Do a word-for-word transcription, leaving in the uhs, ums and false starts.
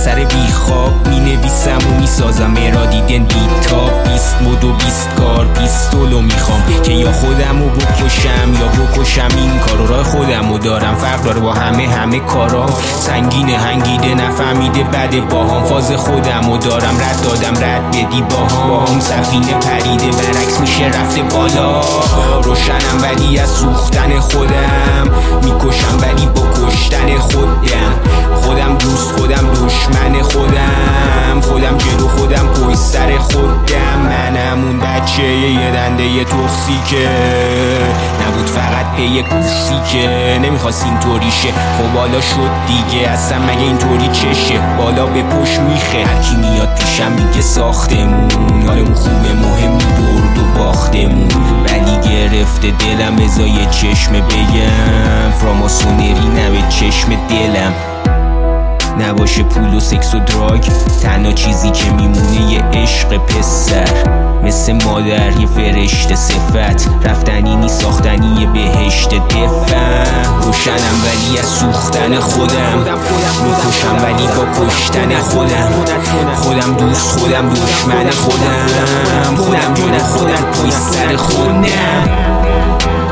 سر بیخواب می نویسم و می سازم مرادی دن بیتاب. بیست مد و بیست کار پیستولو میخوام که یا خودمو بکشم یا بکشم این کارو. راه خودمو دارم فرق داره با همه همه کارام. سنگینه هنگیده نفهمیده بده باهام. فاز خودمو دارم رد دادم رد بدی باهام. سفینه پریده برعکس میشه رفته بالا. روشنم ولی از سوختن خودم. میکشم ولی با کشتن خودم. خودم دوست خودم دشمن خودم. خودم جلو خودم پشت سر خودم. منم اون بچه یه دنده یه توکسیکه نبود فقط پی یک که نمیخواست اینطوری شه. خب بالا شد دیگه اصلا مگه اینطوری چشه. بالا به پشت میخه هرکی میاد پیشم میگه ساختمون. حالمون خوبه مهمی برد و باختمون. ولی گرفته دلم ازای چشم بگم فراماسونری نه به چشم دلم. نباشه پول و سکس و دراگ تنها چیزی که میمونه یه عشق پسر. مثل مادر یه فرشته صفت رفتنی نی ساختنی یه بهشت دفن. روشنم ولی از سوختن خودم. میکشم ولی با کشتن خودم. خودم دوست خودم دشمن خودم. خودم جلو خودم پشت سر خودم.